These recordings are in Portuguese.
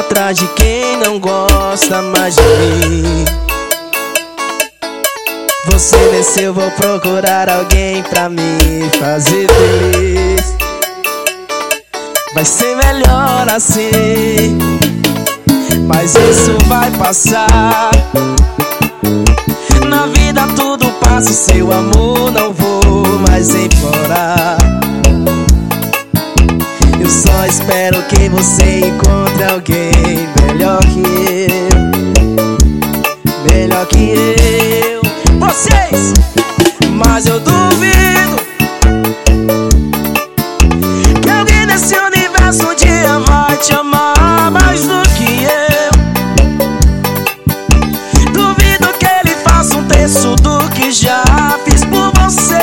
atrás de quem não gosta mais de mim. Você venceu, vou procurar alguém pra me fazer feliz. Vai ser melhor assim, mas isso vai passar. Na vida tudo passa, seu amor não vou mais implorar. Eu só espero que você encontre alguém melhor que eu, melhor que eu. Vocês, mas eu duvido que alguém nesse universo um dia vai te amar mais do que eu. Duvido que ele faça um terço do que já fiz por você.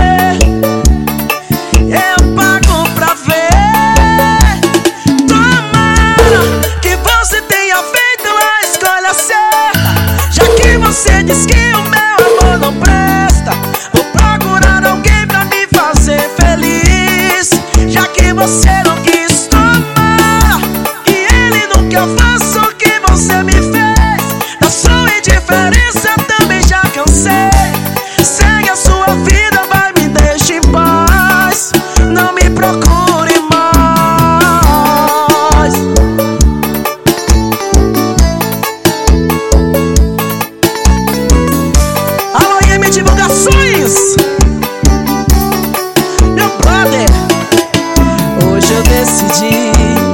Eu pago pra ver. Tomara que você tenha feito a escolha certa, já que você diz que o meu amor não presta. Vou procurar alguém pra me fazer feliz, já que você não quis tomar, e ele não quer faça o que você me fez. Da sua indiferença também já cansei. Segue a sua vida, vai, me deixe em paz. Não me procure mais. Alô, IM Divulgações, meu brother. Hoje eu decidi,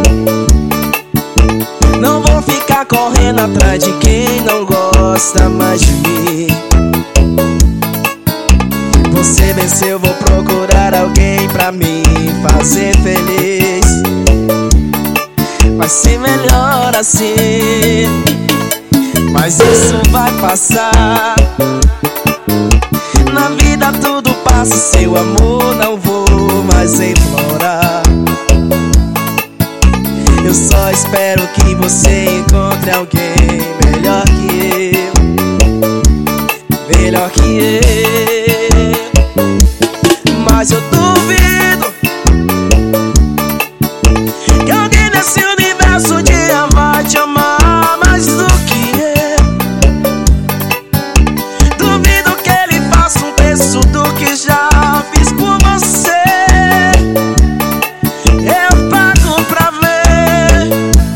não vou ficar correndo atrás de quem não gosta mais de mim. Você venceu, vou procurar alguém pra me fazer feliz. Vai ser melhor assim, mas isso vai passar. Na vida tudo passa, seu amor não vou mais implorar. Eu só espero que você encontre alguém melhor que eu, melhor que eu. Mas eu duvido que alguém nesse universo um dia vai te amar mais do que eu. Duvido que ele faça um terço do que já fiz por você. Eu pago pra ver.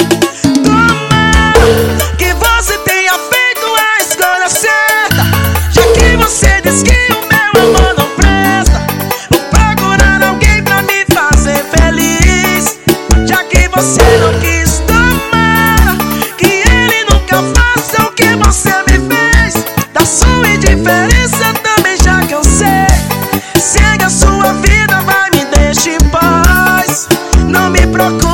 Tomara que você tenha feito a escolha certa, já que você diz que o meu amor não presta. Vou procurar alguém pra me fazer feliz, já que você não quis tomar, que ele nunca faça o que você me fez. Da sua indiferença também já cansei. Segue a sua vida, vai, me deixe em paz. Não me procure